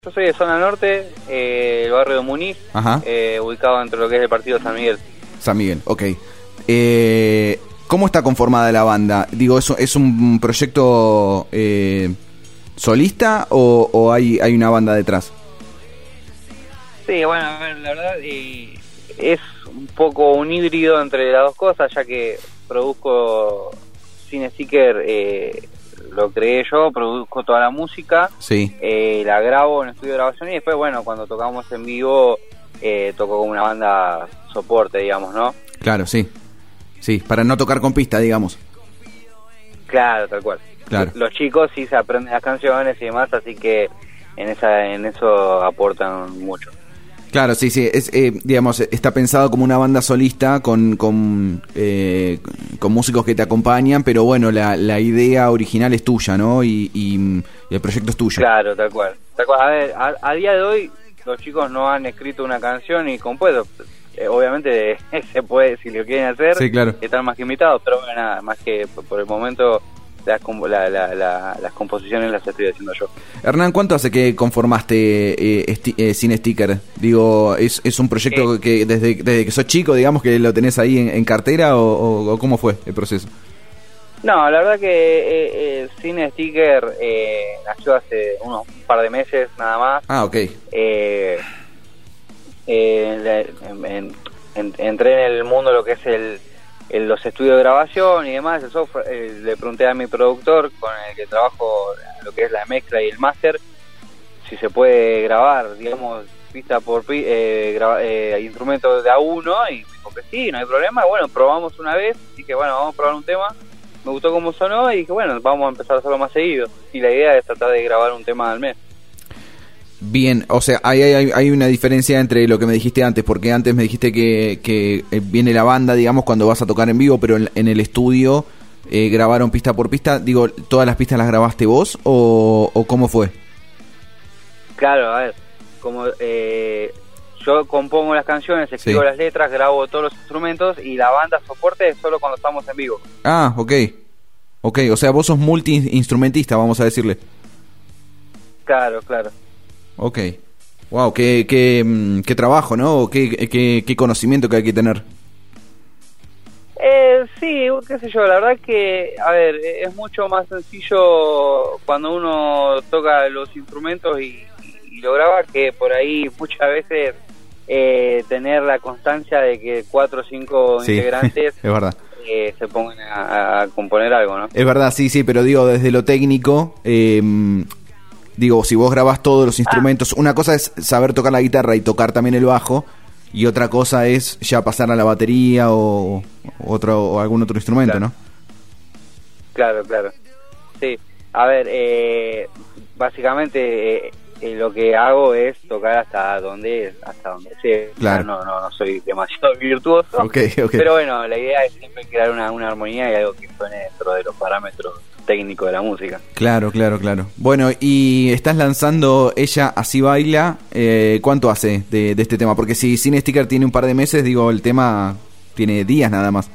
Yo soy de zona norte, el barrio de Muniz, ubicado dentro de lo que es el partido San Miguel. San Miguel, ok. ¿Cómo está conformada la banda? Digo, ¿es un proyecto solista o hay una banda detrás? Sí, bueno, a ver, la verdad es un poco un híbrido entre las dos cosas, ya que produzco Cine Sticker, lo creé yo, produzco toda la música, sí. La grabo en el estudio de grabación y después, bueno, cuando tocamos en vivo, toco como una banda soporte, digamos, ¿no? Claro, sí. Sí, para no tocar con pista, digamos. Claro, tal cual. Claro. Los chicos sí se aprenden las canciones y demás, así que en eso aportan mucho. Claro, sí, es, digamos, está pensado como una banda solista con músicos que te acompañan, pero bueno, la idea original es tuya, ¿no? Y el proyecto es tuyo. Claro, tal cual. A ver, a día de hoy los chicos no han escrito una canción y compuesto. Obviamente se puede, si lo quieren hacer, sí, claro. Están más que invitados, pero nada, más que por el momento las composiciones las estoy haciendo yo. Hernán, ¿cuánto hace que conformaste Cine Sticker? Digo, ¿es un proyecto que desde que sos chico, digamos, que lo tenés ahí en cartera o cómo fue el proceso? No, la verdad que Cine Sticker nació hace un par de meses nada más. Ah, ok. Entré en el mundo de lo que es los estudios de grabación y demás, el software. Le pregunté a mi productor con el que trabajo lo que es la mezcla y el máster si se puede grabar, digamos, pista por instrumentos de a uno, y me dijo que sí, no hay problema. Bueno, probamos una vez, dije bueno, vamos a probar un tema, me gustó cómo sonó y dije bueno, vamos a empezar a hacerlo más seguido, y la idea es tratar de grabar un tema al mes. Bien, o sea, hay una diferencia entre lo que me dijiste antes, porque antes me dijiste que viene la banda, digamos, cuando vas a tocar en vivo, pero en el estudio grabaron pista por pista. Digo, ¿todas las pistas las grabaste vos o cómo fue? Claro, a ver, como yo compongo las canciones, escribo las letras, grabo todos los instrumentos y la banda soporte es solo cuando estamos en vivo. Ah, ok, o sea, vos sos multi-instrumentista, vamos a decirle. Claro. Ok. Wow, qué trabajo, ¿no? Qué conocimiento que hay que tener. Sí, qué sé yo, la verdad que, a ver, es mucho más sencillo cuando uno toca los instrumentos y lo graba, que por ahí muchas veces tener la constancia de que 4 o 5 integrantes es verdad. Se pongan a componer algo, ¿no? Es verdad, sí, pero digo, desde lo técnico... Digo, si vos grabás todos los instrumentos, una cosa es saber tocar la guitarra y tocar también el bajo, y otra cosa es ya pasar a la batería o algún otro instrumento, claro. ¿no? Claro. Sí, a ver, básicamente lo que hago es tocar hasta donde sea. Claro. No soy demasiado virtuoso, okay. Pero bueno, la idea es siempre crear una armonía y algo que suene dentro de los parámetros técnico de la música. Claro. Bueno, y estás lanzando Ella Así Baila. ¿Cuánto hace de este tema? Porque si Cine Sticker tiene un par de meses, digo, el tema tiene días nada más.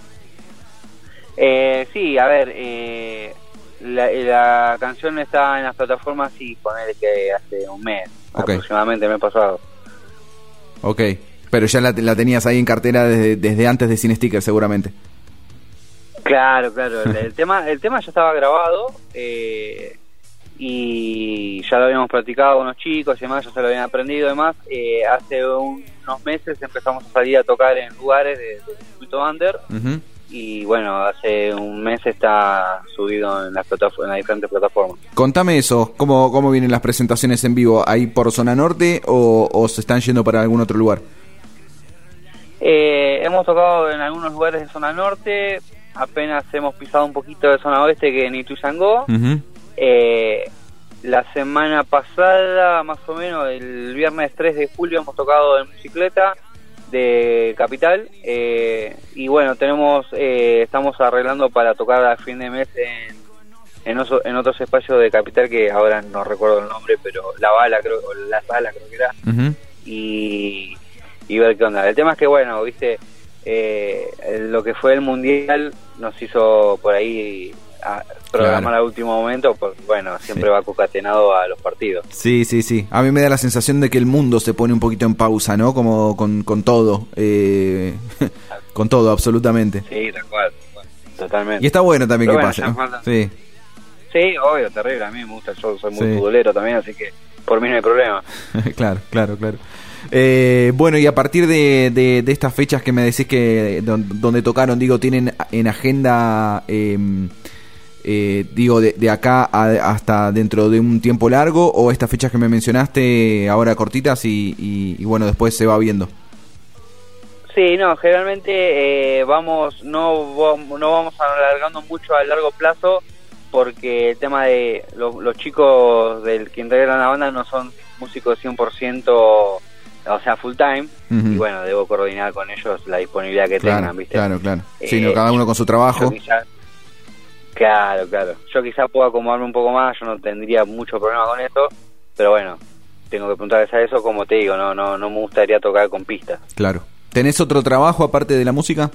Sí, a ver, la canción está en las plataformas y ponele que hace un mes, aproximadamente el mes pasado. Ok, pero ya la tenías ahí en cartera desde antes de Cine Sticker seguramente. Claro, el tema ya estaba grabado y ya lo habíamos practicado con los chicos y demás, ya se lo habían aprendido y demás. Hace unos meses empezamos a salir a tocar en lugares del circuito under. Y bueno, hace un mes está subido en las diferentes plataformas. Contame eso, ¿cómo vienen las presentaciones en vivo? ¿Ahí por zona norte o se están yendo para algún otro lugar? Hemos tocado en algunos lugares de zona norte. Apenas hemos pisado un poquito de zona oeste, que en Ituzaingó. La semana pasada, más o menos, el viernes 3 de julio, hemos tocado en Bicicleta de Capital. Y bueno, estamos arreglando para tocar a fin de mes en otros espacios de Capital, que ahora no recuerdo el nombre, pero La Sala creo que era. Y ver qué onda. El tema es que, bueno, viste... lo que fue el mundial nos hizo por ahí programar Claro. al último momento, porque bueno, siempre va concatenado a los partidos. Sí, sí, sí. A mí me da la sensación de que el mundo se pone un poquito en pausa, ¿no? Como con todo. Con todo, absolutamente. Sí, tal cual, totalmente. Y está bueno también Pero que bueno, pase, ya ¿no? falta- Sí. Sí, obvio, terrible, a mí me gusta, yo soy muy Sí. futbolero también, así que por mí no hay problema. Claro, claro, claro. Bueno, y a partir de estas fechas que me decís que donde tocaron, digo, ¿tienen en agenda, digo, de acá hasta dentro de un tiempo largo, o estas fechas que me mencionaste ahora cortitas y bueno, después se va viendo? Sí, no, generalmente no vamos alargando mucho a largo plazo, porque el tema de los chicos que integran la banda no son músicos 100%, o sea, full time, Ujú. y bueno, debo coordinar con ellos la disponibilidad que Claro, tengan, ¿viste? claro, claro. Sí, no, cada uno con su Yo trabajo. claro. Yo quizás puedo acomodarme un poco más, yo no tendría mucho problema con eso, pero bueno, tengo que preguntarles a eso, como te digo, no me gustaría tocar con pistas. Claro. ¿Tenés otro trabajo aparte de la música?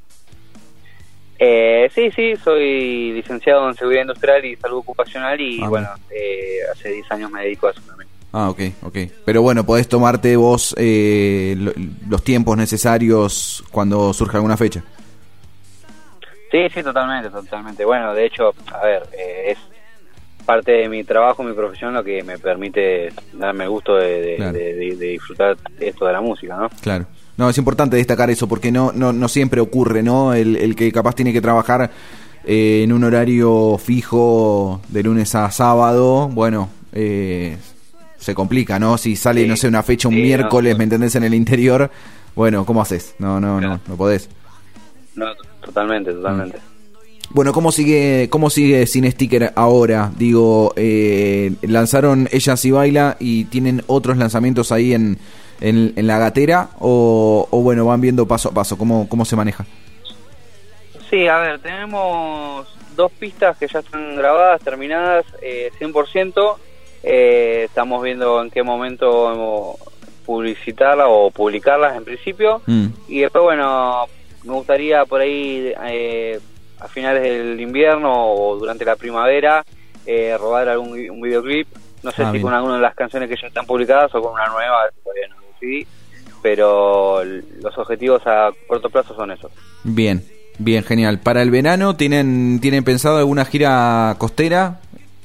Sí, soy licenciado en Seguridad Industrial y Salud Ocupacional y Bueno. hace 10 años me dedico a eso también. Ah, ok. Pero bueno, podés tomarte vos los tiempos necesarios cuando surja alguna fecha. Sí, totalmente. Bueno, de hecho, a ver, es parte de mi trabajo, mi profesión, lo que me permite darme el gusto Claro. de disfrutar esto de la música, ¿no? Claro. No, es importante destacar eso porque no siempre ocurre, ¿no? El que capaz tiene que trabajar en un horario fijo de lunes a sábado, bueno, se complica, ¿no? Si sale, Sí, no sé, una fecha un sí, miércoles, no. ¿me entendés? En el interior, bueno, ¿cómo haces? No Claro. podés. No, totalmente. Bueno, ¿cómo sigue Sin Sticker ahora? Digo, lanzaron Ella Sí Baila y tienen otros lanzamientos ahí en la gatera o bueno, van viendo paso a paso, ¿cómo se maneja? Sí, a ver, tenemos 2 pistas que ya están grabadas, terminadas, 100%. Estamos viendo en qué momento publicitarlas o publicarlas en principio. Y después, bueno, me gustaría por ahí a finales del invierno o durante la primavera rodar un videoclip. No sé si bien. con alguna de las canciones que ya están publicadas o con una nueva, todavía no decidí. Pero los objetivos a corto plazo son esos. Bien, genial. ¿Para el verano tienen pensado alguna gira costera?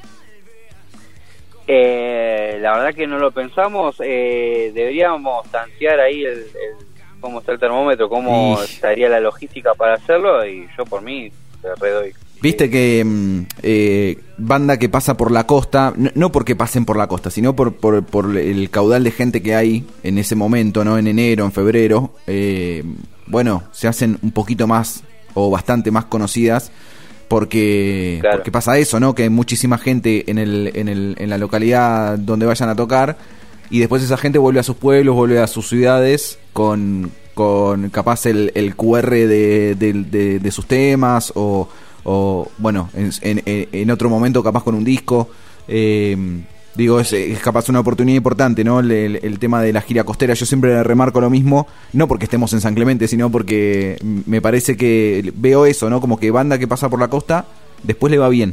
La verdad que no lo pensamos. Deberíamos tantear ahí cómo está el termómetro, cómo Y- estaría la logística para hacerlo, y yo por mí te redoy. Viste que banda que pasa por la costa, no porque pasen por la costa, sino por el caudal de gente que hay en ese momento, ¿no? En enero, en febrero, bueno, se hacen un poquito más o bastante más conocidas porque pasa eso, ¿no? Que hay muchísima gente en la localidad donde vayan a tocar y después esa gente vuelve a sus pueblos, vuelve a sus ciudades con capaz el QR de sus temas o bueno, en otro momento capaz con un disco. Digo, es capaz una oportunidad importante, ¿no? El tema de la gira costera. Yo siempre remarco lo mismo, no porque estemos en San Clemente, sino porque me parece que veo eso, ¿no? Como que banda que pasa por la costa, después le va bien.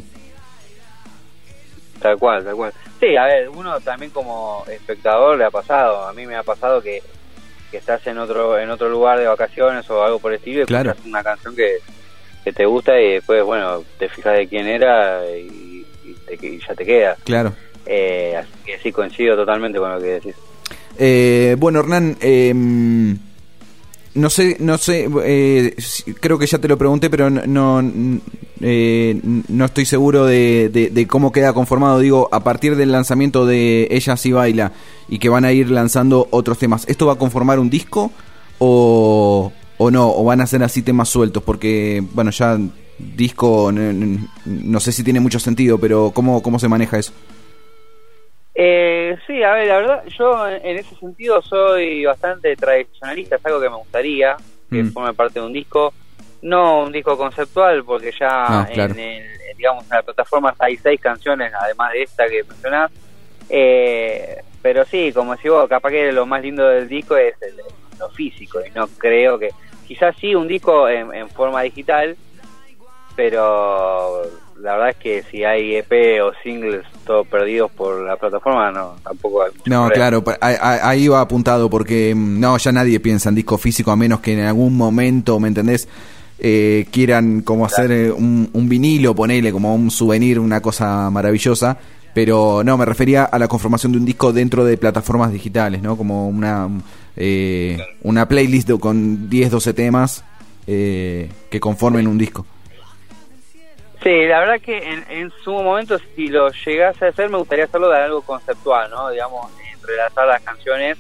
Tal cual. Sí, a ver, uno también como espectador le ha pasado. A mí me ha pasado que estás en otro lugar de vacaciones o algo por el estilo y Claro. escuchas una canción que te gusta y después, bueno, te fijas de quién era y ya te queda. Claro. Así que sí, coincido totalmente con lo que decís. Bueno, Hernán, no sé, creo que ya te lo pregunté, pero no estoy seguro de cómo queda conformado. Digo, a partir del lanzamiento de Ella Sí Baila y que van a ir lanzando otros temas, ¿esto va a conformar un disco o no? ¿O van a ser así temas sueltos? Porque, bueno, ya disco, no sé si tiene mucho sentido, pero ¿cómo se maneja eso? Sí, a ver, la verdad, yo en ese sentido soy bastante tradicionalista, es algo que me gustaría que forme parte de un disco, no un disco conceptual, porque ya claro. digamos, en la plataforma hay 6 canciones, además de esta que mencionás, pero sí, como decís vos, capaz que lo más lindo del disco es lo físico, y no creo que, quizás sí un disco en forma digital, pero la verdad es que si hay EP o singles todos perdidos por la plataforma, no, tampoco hay mucho No, problema. claro, ahí va apuntado, porque no, ya nadie piensa en disco físico, a menos que en algún momento, ¿me entendés? Quieran como hacer un vinilo, ponele como un souvenir, una cosa maravillosa, pero no, me refería a la conformación de un disco dentro de plataformas digitales, ¿no? Como una playlist con 10, 12 temas que conformen un disco. Sí, la verdad que en su momento, si lo llegase a hacer, me gustaría hacerlo de algo conceptual, ¿no? Digamos, entrelazar las canciones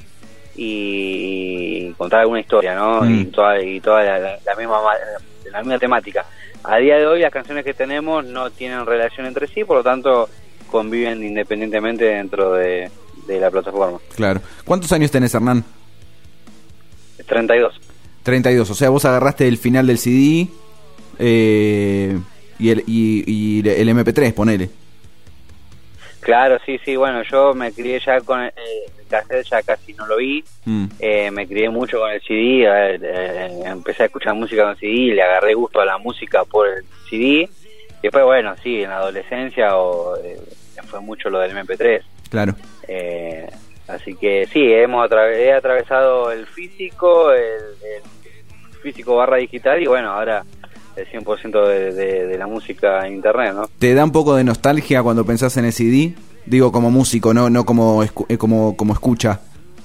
y contar alguna historia, ¿no? Y toda la misma temática. A día de hoy las canciones que tenemos no tienen relación entre sí, por lo tanto conviven independientemente dentro de la plataforma. Claro. ¿Cuántos años tenés, Hernán? 32. 32, o sea, vos agarraste el final del CD y el MP3, ponele. Claro, sí, bueno, yo me crié ya con el cassette, ya casi no lo vi, me crié mucho con el CD, empecé a escuchar música con CD, le agarré gusto a la música por el CD, y después, bueno, sí, en la adolescencia fue mucho lo del MP3. Claro. Así que sí, he atravesado el físico, el físico / digital, y bueno, ahora el 100% de la música en internet, ¿no? ¿Te da un poco de nostalgia cuando pensás en el CD? Digo, como músico, no como escucha.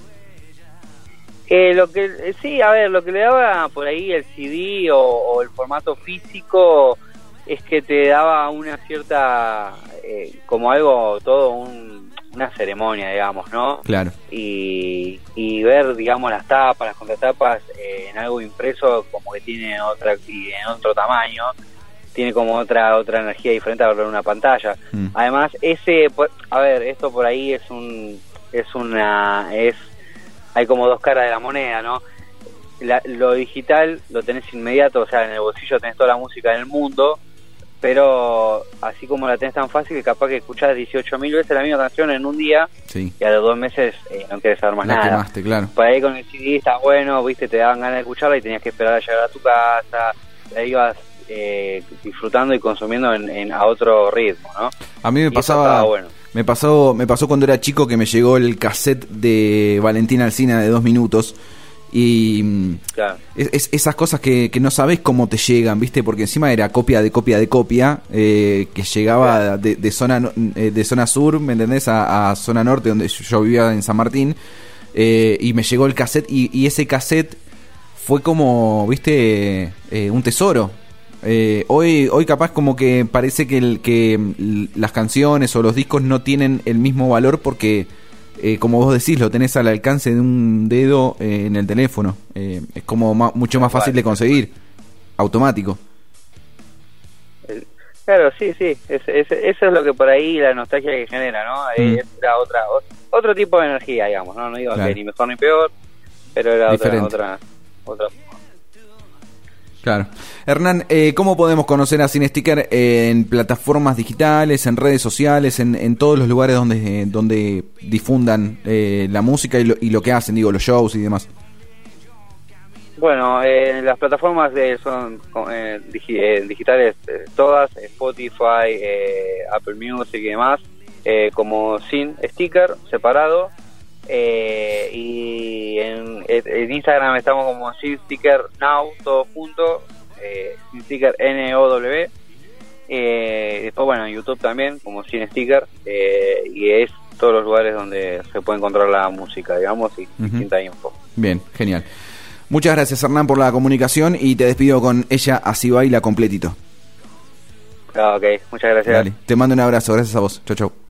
Sí, a ver, lo que le daba por ahí el CD o el formato físico es que te daba una cierta, como algo, una ceremonia, digamos, ¿no? Claro. Y ver, digamos, las tapas, las contratapas en algo impreso, como que tiene en otro tamaño, tiene como otra energía diferente a verlo en una pantalla. Además, esto por ahí hay como dos caras de la moneda, ¿no? Lo digital lo tenés inmediato, o sea, en el bolsillo tenés toda la música del mundo, pero así como la tenés tan fácil, capaz que escuchás 18.000 veces la misma canción en un día, sí, y a los 2 meses no querés saber más nada. Quemaste, claro. Por ahí con el CD está bueno, viste, te daban ganas de escucharla y tenías que esperar a llegar a tu casa, la ibas disfrutando y consumiendo a otro ritmo, ¿no? A mí me pasaba, bueno. me pasó cuando era chico que me llegó el cassette de Valentina Alsina de 2 minutos. Y claro, esas cosas que no sabés cómo te llegan, ¿viste? Porque encima era copia de copia de copia, que llegaba de zona sur, ¿me entendés? A zona norte, donde yo vivía en San Martín, y me llegó el cassette, y ese cassette fue como, ¿viste? Un tesoro. Hoy capaz como que parece que las canciones o los discos no tienen el mismo valor porque... como vos decís, lo tenés al alcance de un dedo en el teléfono. Es como mucho más fácil de conseguir, automático. Claro, sí, eso es lo que por ahí la nostalgia que genera, ¿no? Era otro tipo de energía, digamos, no digo que ni mejor ni peor, pero era otra. Claro. Hernán, ¿cómo podemos conocer a Cinesticker en plataformas digitales, en redes sociales, en todos los lugares donde difundan la música y lo que hacen, digo, los shows y demás? Bueno, las plataformas son digitales todas, Spotify, Apple Music y demás, como Cinesticker, separado. Y en Instagram estamos como Cinesticker Now, todo junto, Cinesticker NOW. Después, bueno, en YouTube también, como Cinesticker, y es todos los lugares donde se puede encontrar la música, digamos, y distinta info. Bien, genial. Muchas gracias, Hernán, por la comunicación, y te despido con Ella Así Baila completito. Ok, muchas gracias. Dale, te mando un abrazo, gracias a vos. Chau, chau.